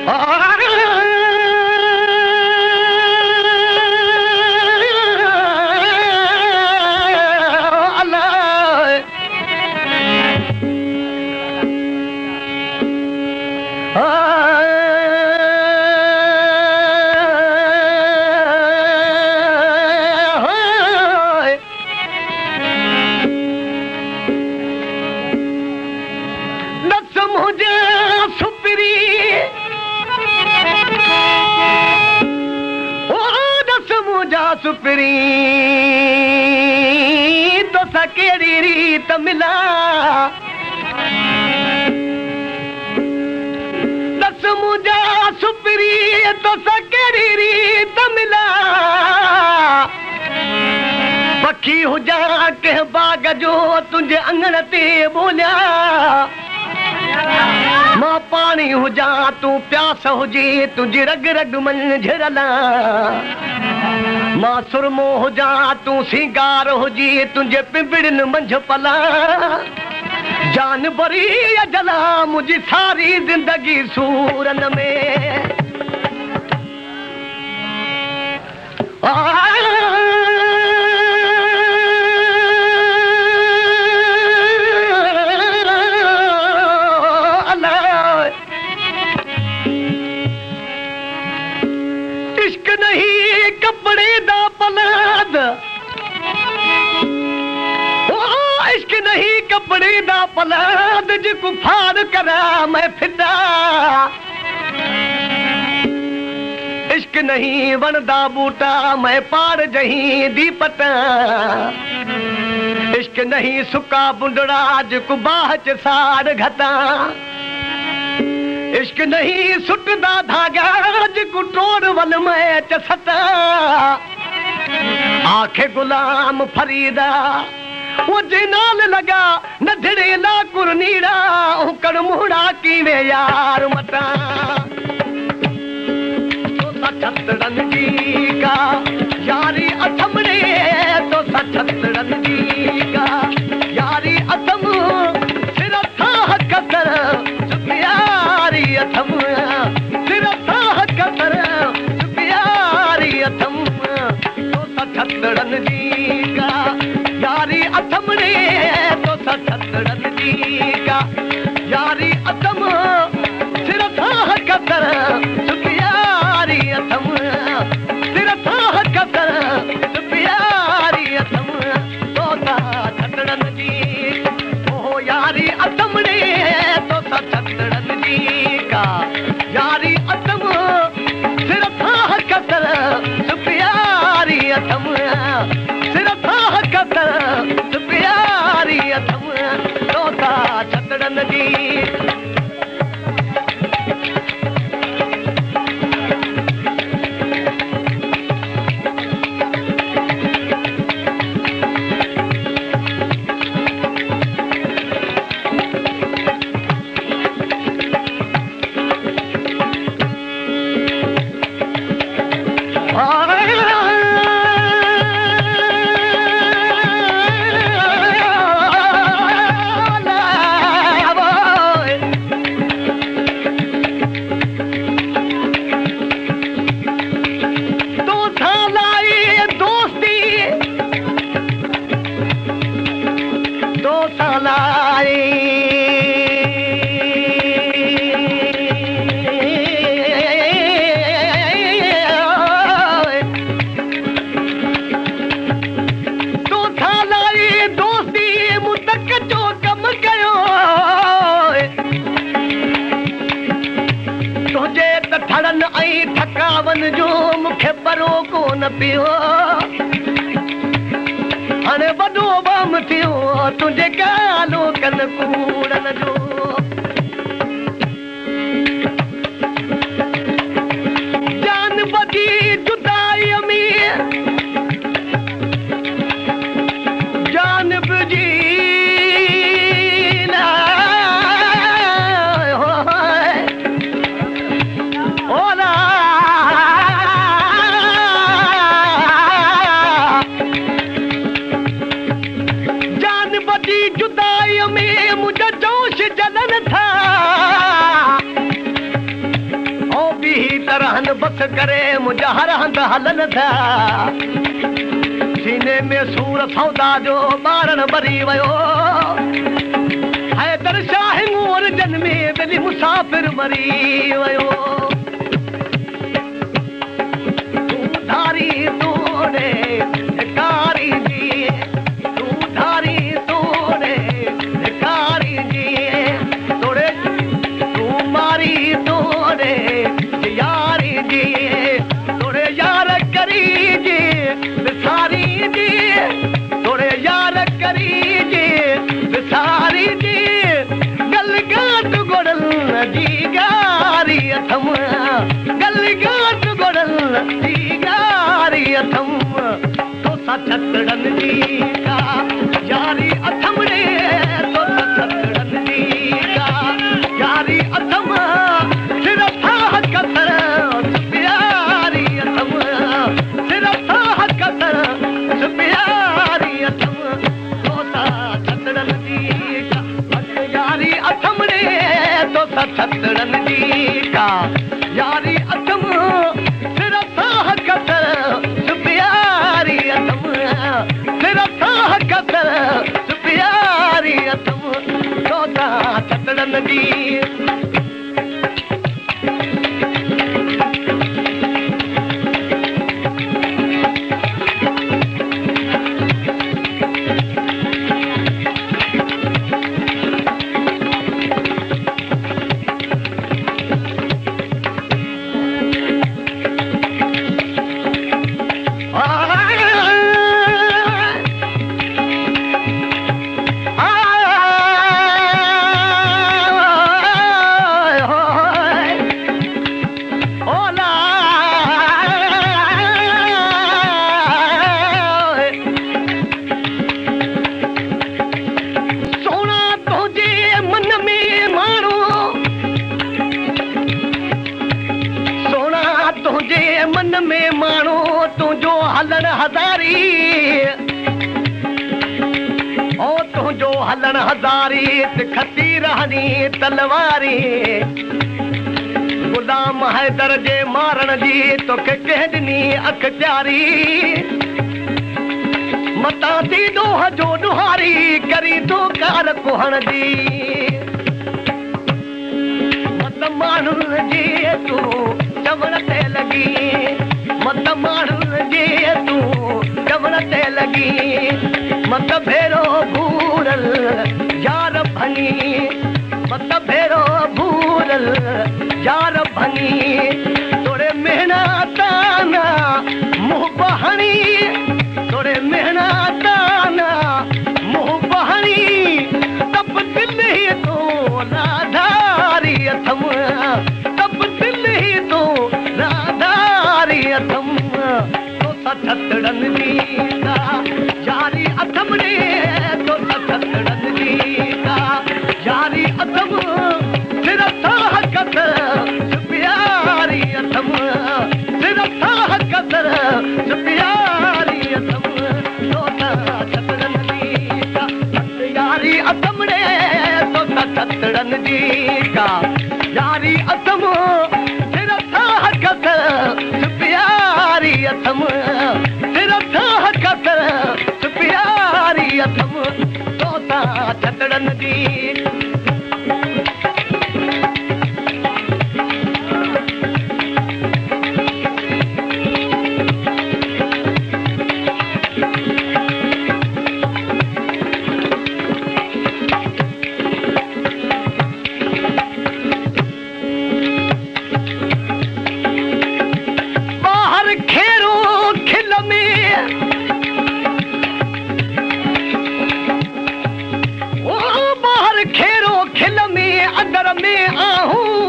सुपरी तो सकेड़ी रीत मिला दस मुझा सुपरी तो सकेड़ी रीत मिला पखी हुजा के बाग जो तुझे अंगण ते बोलिया मां पानी हुजा तू प्यास हुजी तुझी रग रग मन झरला मां सुरमो हुजा तू सिंगार हुजी तुझे पिंपड़िन मंझ पला जान बरी जला मुझी सारी जिंदगी सूरन में इश्क नहीं कपड़े दा पलाद इश्क नहीं कपड़े दा पलाद जिको फाड़ करा मैं फिदा इश्क नहीं वनदा बूटा मैं पाड़ जही दीपता इश्क नहीं सुका बुंडड़ा जिको बाह च साड़ घता इश्क नहीं सुटदा धागा जिको टोड़ वल में चसता आखे गुलाम फरीदा वो जिनाल लगा नधड़े ला कुरनीड़ा उकड़ मुड़ा की वे यार मता तो सचतरन जी का यारी अथमने तो सचतरन जी का यारी अथम सिर था कतर प्यारी अथम सिर था कतर प्यारी अथम तो सचतरन जी का यारी अथम रे तो सचतरन जी का यारी अथम सिर था कतर प्यारी अथम सिर था कतर प्यारी अथम तो सचतरन जी ओ यारी अथम रे तो सचतरन जी का यारी अथम सिर था कतर प्यारी अथम सिर था कतर प्यारी अथम तो सचतरन जी थकावन जो मुखे परो कोन पियो हाणे वॾो बम थियो तुंहिंजे गालो कन कूड़न जो जान बची जुदाई में जान बजी जुदाई में मुझे जोश जलन बस करे मुंहिंजा हर हंध हलन था सीने में सूर सौदा जो ॿारन भरी वियो हैदर शाह मूर जनमे दिली मुसाफ़िर मरी वियो तूं धारी तोड़े कारी जी तूं धारी तोड़े कारी जी तोड़े तूं मारी तोड़े यारी जी तोड़े यार करी जी विसारी जी तोड़े यार करी जी विसारी जी गलगाट गोड़ल जी गारी अथम गलगाट गोड़ल जी गारी अथम तो छतड़न जी का यारी अथम रे तो छतड़न जी का यारी अथम सिर था कतर प्यारी अथम सिर था कतर प्यारी अथम तो छतड़न जी का यारी अथम रे तो छतड़न जी का यारी अथम सिर था कतर प्यारी अथम सिर था कतर प्यारी अथम तो छतड़न जी हलन हज़ारी खती रहनी तलवारी गुलाम हैदर जे मारण जी तोखे कंहिं ॾिनी अख प्यारी मतां थी ॾोह जो ॾुहारी करी तो कार कुहण जी मत माण्हुनि जी तूं चवण ते लॻी मत माण्हुनि जी तूं चवण ते लॻी मत भेरो भूरल यार भनी मत भेरो भूरल यार भनी तोड़े मेहनताना मुंह बहनी तोड़े मेहनताना मुंह बहनी तब दिल ही तो राधारी अथम तब दिल ही तो राधारी अथम तो छतड़न जी का यारी अथम रे तो छतड़न जी का यारी अथम सिर था कतर प्यारी अथम सिर था कतर प्यारी अथम तो छतड़न जी का यारी अथम रे तो छतड़न जी का यारी अथम सिर था कतर प्यारी अथम सिर था कतर प्यारी अथम तो छतड़न जी बाहर खेरो खिल में खेरो खिल में अंदर में आहूं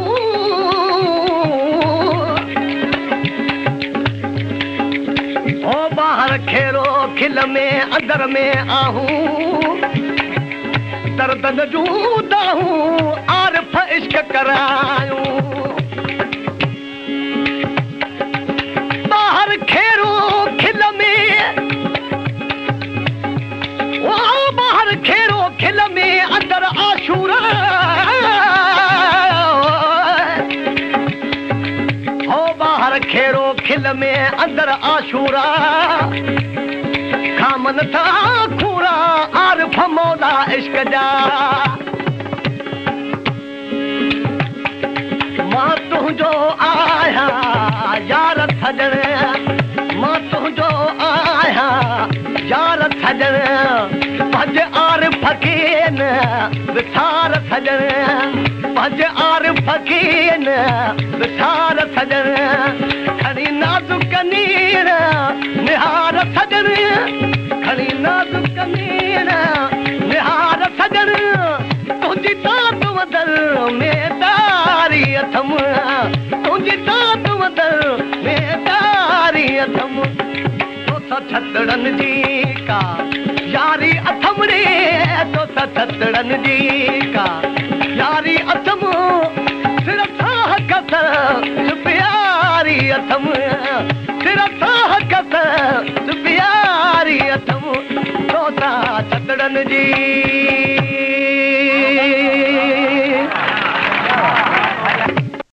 ओ बाहर खेरो खिल में अंदर में आहूं दर्दन जूदा हूं आरफ इश्क करायूं बाहर खेरो खिल में ओ बाहर खेरो खिल में अंदर आशूरा हो बाहर खिल में अंदर आशूरा खामन था खूरा आरिफ मौला इश्क जा मां तुंहिंजो आहियां यार सजण मां तुंहिंजो आहियां यार सजण भज आरिफ खे न विसार सजण भज आरिफ खे न विसार सजण खणी नाज़ुक नीर निहार सजण खणी नाज़ुक नीर निहार सजण तुंहिंजी दात वदल में तारी अथम तुंहिंजी दात वदल में तारी अथम तोसां छतड़नि जी का यारी अथम रे तोसां छतड़नि जी का यारी अथम सिर सां कस प्यारी अथम सिर सां कस